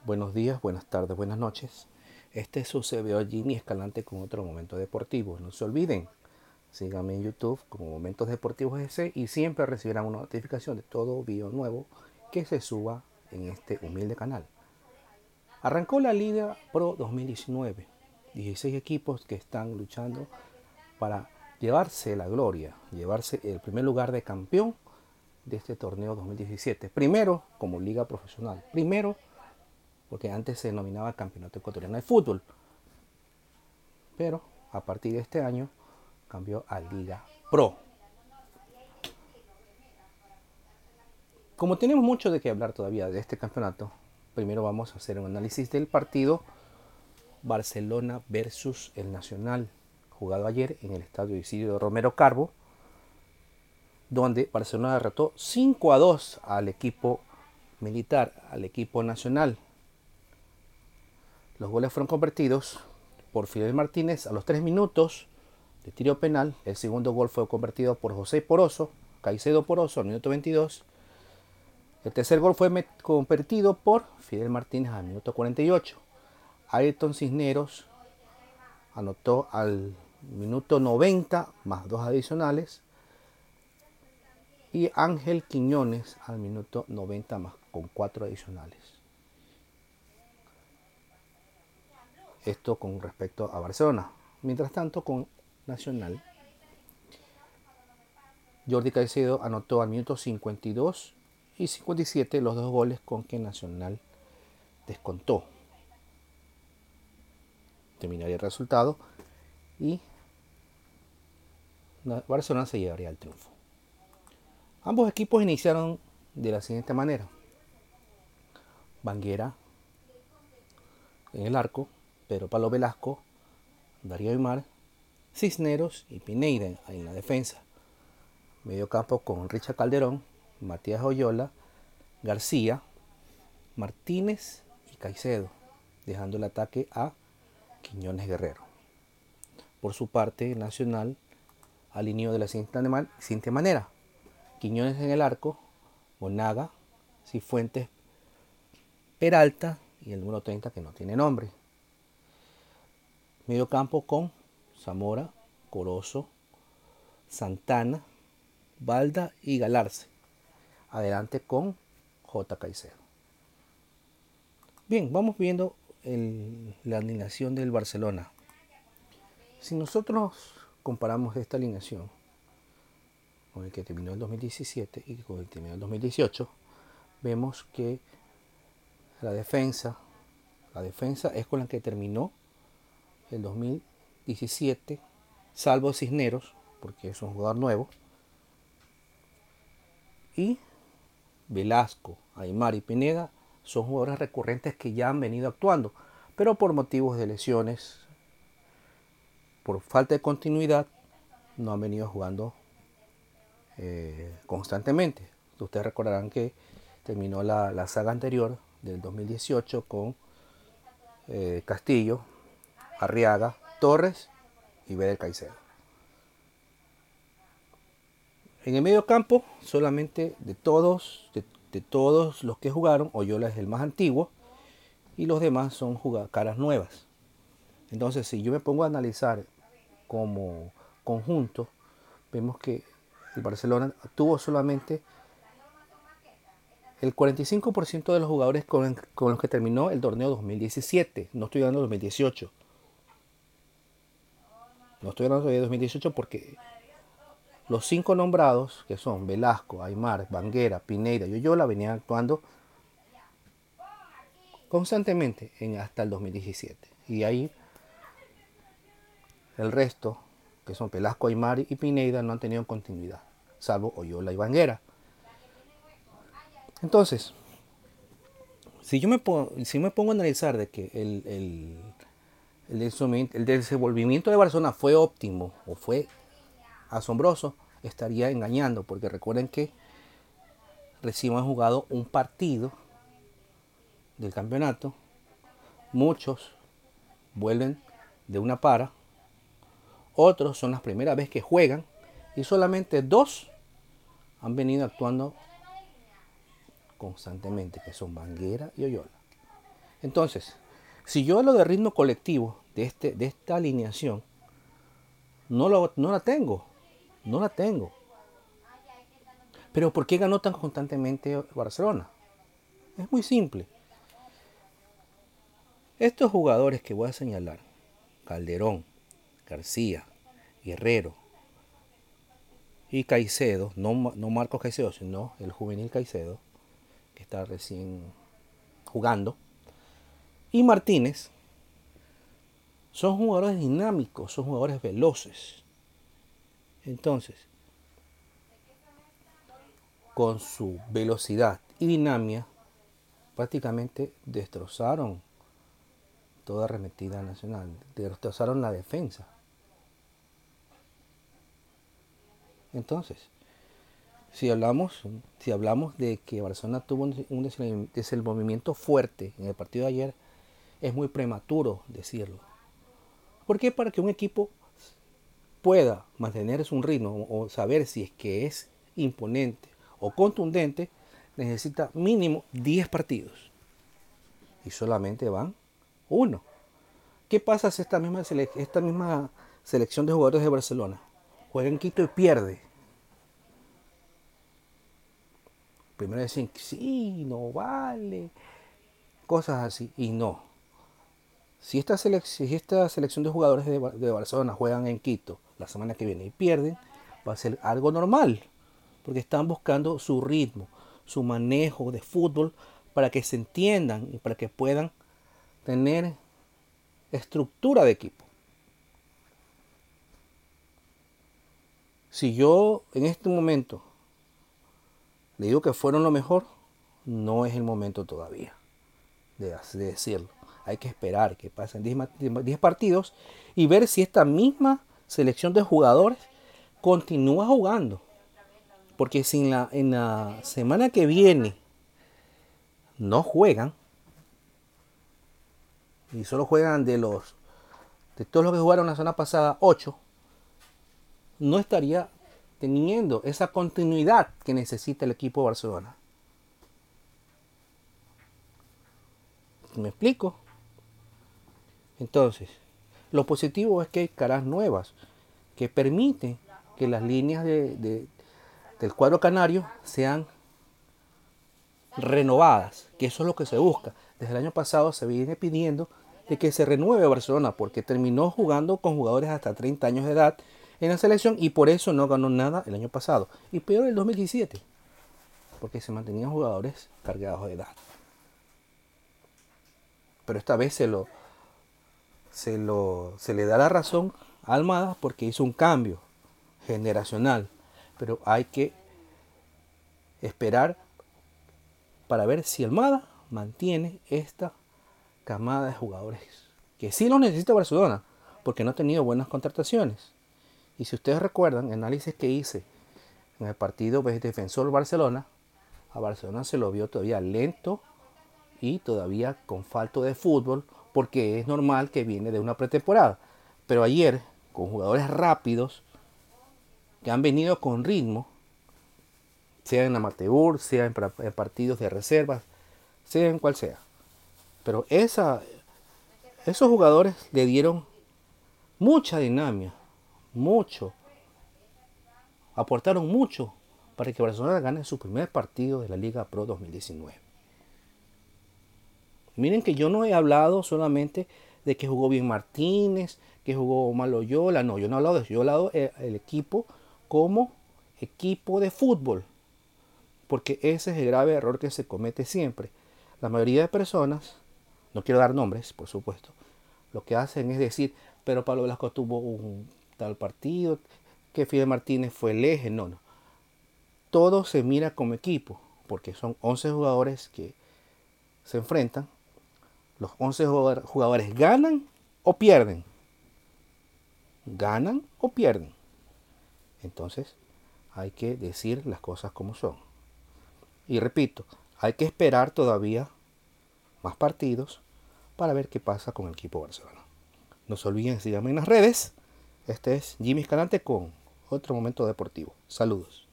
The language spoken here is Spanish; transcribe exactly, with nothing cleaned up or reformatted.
Buenos días, buenas tardes, buenas noches. Este es su C B O Jimmy Escalante con otro momento deportivo. No se olviden, síganme en YouTube como Momentos Deportivos S y siempre recibirán una notificación de todo video nuevo que se suba en este humilde canal. Arrancó la Liga Pro dos mil diecinueve. dieciséis equipos que están luchando para llevarse la gloria, llevarse el primer lugar de campeón de este torneo dos mil diecisiete. Primero como liga profesional. Primero porque antes se denominaba Campeonato Ecuatoriano de Fútbol, pero a partir de este año cambió a Liga Pro. Como tenemos mucho de qué hablar todavía de este campeonato, primero vamos a hacer un análisis del partido Barcelona versus el Nacional, jugado ayer en el estadio Isidro Romero Carbo, donde Barcelona derrotó cinco a dos al equipo militar, al equipo nacional. Los goles fueron convertidos por Fidel Martínez a los tres minutos de tiro penal. El segundo gol fue convertido por José Poroso, Caicedo Poroso al minuto veintidós. El tercer gol fue convertido por Fidel Martínez al minuto cuarenta y ocho. Ayrton Cisneros anotó al minuto noventa más dos adicionales. Y Ángel Quiñones al minuto noventa más con cuatro adicionales. Esto con respecto a Barcelona. Mientras tanto, con Nacional, Jordi Caicedo anotó al minuto cincuenta y dos y cincuenta y siete los dos goles con que Nacional descontó. Terminaría el resultado y Barcelona se llevaría el triunfo. Ambos equipos iniciaron de la siguiente manera: Banguera en el arco, Pedro Pablo Velasco, Darío Aymar, Cisneros y Pineda en la defensa. Medio campo con Richard Calderón, Matías Oyola, García, Martínez y Caicedo, dejando el ataque a Quiñones Guerrero. Por su parte, Nacional alineó de la siguiente manera: Quiñones en el arco, Monaga, Cifuentes, Peralta y el número treinta que no tiene nombre. Medio campo con Zamora, Corozo, Santana, Balda y Galarce. Adelante con J. Caicedo. Bien, vamos viendo el, la alineación del Barcelona. Si nosotros comparamos esta alineación con el que terminó el dos mil diecisiete y con el que terminó el dos mil dieciocho, vemos que la defensa, la defensa es con la que terminó el dos mil diecisiete, salvo Cisneros, porque es un jugador nuevo, y Velasco, Aymar y Pineda son jugadores recurrentes que ya han venido actuando, pero por motivos de lesiones, por falta de continuidad, no han venido jugando eh, constantemente. Ustedes recordarán que terminó la, la saga anterior del dos mil dieciocho con eh, Castillo, Arriaga, Torres y Beder Caicedo. En el medio campo, solamente de todos, de, de todos los que jugaron, Oyola es el más antiguo y los demás son caras nuevas. Entonces, si yo me pongo a analizar como conjunto, vemos que el Barcelona tuvo solamente el cuarenta y cinco por ciento de los jugadores con, con los que terminó el torneo dos mil diecisiete. No estoy hablando de dos mil dieciocho. No estoy hablando de dos mil dieciocho porque los cinco nombrados, que son Velasco, Aymar, Banguera, Pineda y Oyola, venían actuando constantemente en hasta el dos mil diecisiete. Y ahí el resto, que son Velasco, Aymar y Pineda, no han tenido continuidad, salvo Oyola y Banguera. Entonces, si yo me pongo, si me pongo a analizar de que el, el, el, el desenvolvimiento de Barcelona fue óptimo o fue asombroso, estaría engañando, porque recuerden que recién han jugado un partido del campeonato, muchos vuelven de una para, otros son las primeras veces que juegan y solamente dos han venido actuando constantemente, que son Banguera y Oyola. Entonces, si yo lo de ritmo colectivo de, este, de esta alineación, no, lo, no la tengo, no la tengo. Pero ¿por qué ganó tan constantemente Barcelona? Es muy simple. Estos jugadores que voy a señalar, Calderón, García, Guerrero y Caicedo, no, no Marcos Caicedo, sino el juvenil Caicedo, que está recién jugando, y Martínez, son jugadores dinámicos, son jugadores veloces. Entonces, con su velocidad y dinamia, prácticamente destrozaron toda arremetida nacional, destrozaron la defensa. Entonces, si hablamos, si hablamos de que Barcelona tuvo un desenvolvimiento fuerte en el partido de ayer, es muy prematuro decirlo. Porque para que un equipo pueda mantener un ritmo o saber si es que es imponente o contundente, necesita mínimo diez partidos. Y solamente van uno. ¿Qué pasa si esta misma, sele esta misma selección de jugadores de Barcelona juega en Quito y pierde? Primero dicen, sí, no vale, cosas así, y no. Si esta, si esta selección de jugadores de, de Barcelona juegan en Quito la semana que viene y pierden, va a ser algo normal, porque están buscando su ritmo, su manejo de fútbol para que se entiendan y para que puedan tener estructura de equipo. Si yo en este momento le digo que fueron lo mejor, no es el momento todavía de, de decirlo. Hay que esperar que pasen diez partidos y ver si esta misma selección de jugadores continúa jugando. Porque si en la, en la semana que viene no juegan, y solo juegan de los de todos los que jugaron la semana pasada, ocho, no estaría teniendo esa continuidad que necesita el equipo de Barcelona. ¿Me explico? Entonces, lo positivo es que hay caras nuevas que permiten que las líneas de, de, del cuadro canario sean renovadas, que eso es lo que se busca. Desde el año pasado se viene pidiendo de que se renueve Barcelona porque terminó jugando con jugadores hasta treinta años de edad en la selección y por eso no ganó nada el año pasado. Y peor el dos mil diecisiete, porque se mantenían jugadores cargados de edad. Pero esta vez se lo se lo se le da la razón a Almada porque hizo un cambio generacional, pero hay que esperar para ver si Almada mantiene esta camada de jugadores que sí lo necesita Barcelona porque no ha tenido buenas contrataciones. Y si ustedes recuerdan el análisis que hice en el partido Defensor Barcelona, a Barcelona se lo vio todavía lento y todavía con falta de fútbol porque es normal que viene de una pretemporada. Pero ayer, con jugadores rápidos que han venido con ritmo, sea en amateur, sea en partidos de reservas, sea en cual sea. Pero esa, esos jugadores le dieron mucha dinámica, mucho, aportaron mucho para que Barcelona gane su primer partido de la Liga Pro dos mil diecinueve. Miren que yo no he hablado solamente de que jugó bien Martínez, que jugó mal Loyola, no, yo no he hablado de eso, yo he hablado del equipo como equipo de fútbol, porque ese es el grave error que se comete siempre. La mayoría de personas, no quiero dar nombres, por supuesto, lo que hacen es decir, pero Pablo Velasco tuvo un tal partido, que Fidel Martínez fue el eje, no, no. Todo se mira como equipo, porque son once jugadores que se enfrentan. Los once jugadores ganan o pierden. Ganan o pierden. Entonces, hay que decir las cosas como son. Y repito, hay que esperar todavía más partidos para ver qué pasa con el equipo Barcelona. No se olviden, síganme en las redes. Este es Jimmy Escalante con otro momento deportivo. Saludos.